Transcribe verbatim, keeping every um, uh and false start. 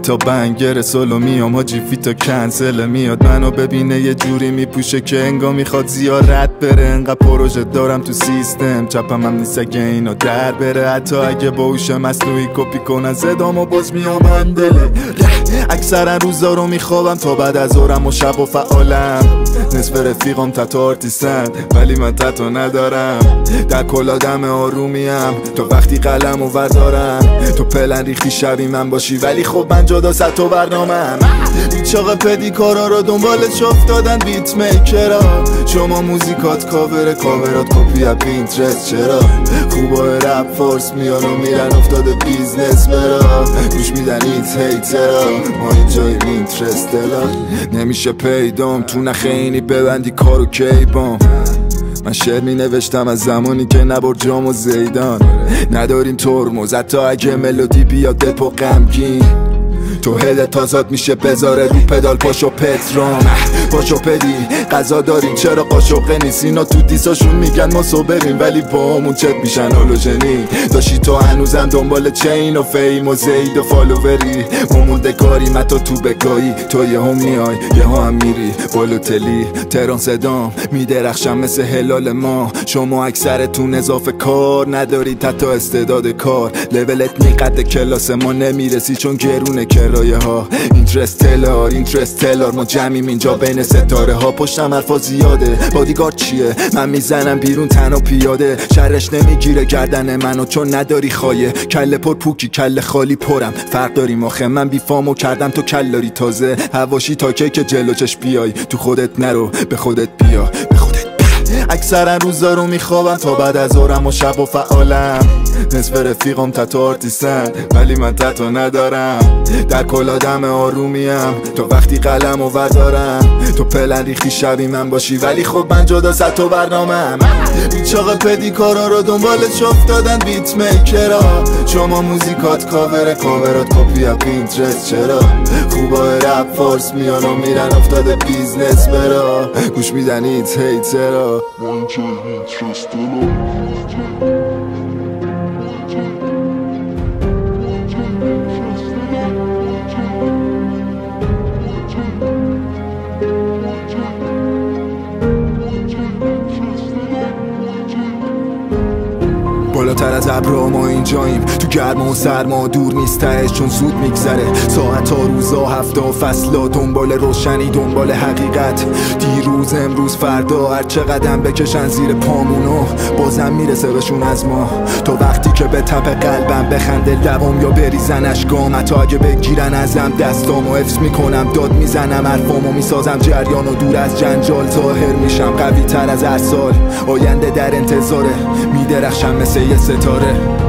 تا بنگر سولو میام حاجی فیتا کنسل میاد منو ببینه یه جوری میپوشه که انگا میخواد زیارت بره. انقدر پروژه دارم تو سیستم چپم هم نیست اگه اینا در بره. حتی اگه با هوش مصنوعی کپی کنن صدامو باز میام اندله. اکثرا روزا رو میخوابم تا بعد از ظهرم و شب و فعالم. نصف رفیقام تتو آرتیستن ولی من تتو ندارم. در کل آدم آرومیم تو وقتی قلم و وردارم. تو پلن ریختی شبی من باشی ولی خب من جدا ست و برنامم. چاق پدیکارا رو دنبالش افتادن بیت میکرا. شما موزیکات کاور کاورات کپی از پینترست. چرا خوبای رپ فورس میان و میرن افتاده بیزنس برا. گوش میدن ایت هیترا ما اینجای اینترست دلا. نمیشه پیدام تو نخینی ببندی کارو کیبام. من شعر می نوشتم از زمانی که نبر جام و زیدان. نداریم ترمز حتی اگه ملودی بیاد دپو غمگین. تو هدت تازاد میشه بذاره رو پدال پاشو پترام. پاشو پدی قضا داریم چرا قاشقه نیست. اینا تو دیساشون میگن ما صبریم ولی با همون چت میشن هالوژنی. داشتی تو هنوزم دنبال چین و فیم و زید و فالووری. ممونده کاریم حتی تو بکایی. تو یه هم میای یه هم میری بالوتلی. تهران صدام میدرخشم مثل هلال ما. شما اکثرتون اضافه کار ندارید حتی استعداد کار. لولت نیقد کلاس ما نمیرسی چون گرونه کرایه ها. اینترستلار اینترستلار ما جمعیم اینجا بین ستاره ها. پشتم حرفا زیاده بادیگارد چیه من میزنم بیرون تنها پیاده. شرش نمیگیره گردن منو چون نداری خایه. کله پر پوکی کله خالی پرم فرق داریم آخه. من بیفامو کردم تو کلاری تازه. هواشی تا که که جلو چش بیای. تو خودت نرو به خودت بیا به خودت بیا. اکثرا روزا رو میخوابم تا بعد از ظهرم و شب و فعالم. نصف رفیقام تتو آرتیستن ولی من تتو ندارم. در کل آدم آرومیم تو وقتی قلم و وردارم. تو پلن ریختی شبی من باشی ولی خب من جدا ست و برنامم. چاق پدیکارا رو دنبالش افتادن بیت میکرا. شما موزیکات کاور کاورات کپی از پینترست. چرا خوبای رپ فورس میان و میرن افتاده بیزنس برا. گوش میدن ایت هیترا ما اینجا اینترست دلا. بالاتر از ابرا ما اینجاییم. تو گرما و سرما دور نیستش چون زود میگذره. ساعت ها روزا هفته و فصلا دنبال روشنی دنبال حقیقت. دیروز امروز فردا هر چه قدم بکشن زیر پامونو بازم میرسه بهشون از ما. تو وقتی که به تپ قلبم بخنده دوام یا بریزن اشکام. حتی اگه بگیرن ازم دستامو حفظ میکنم داد میزنم حرفامو میسازم جریان و دور از جنجال. ظاهر میشم قوی تر از هر سال. آینده در انتظاره میدرخشم مثل یه ستاره.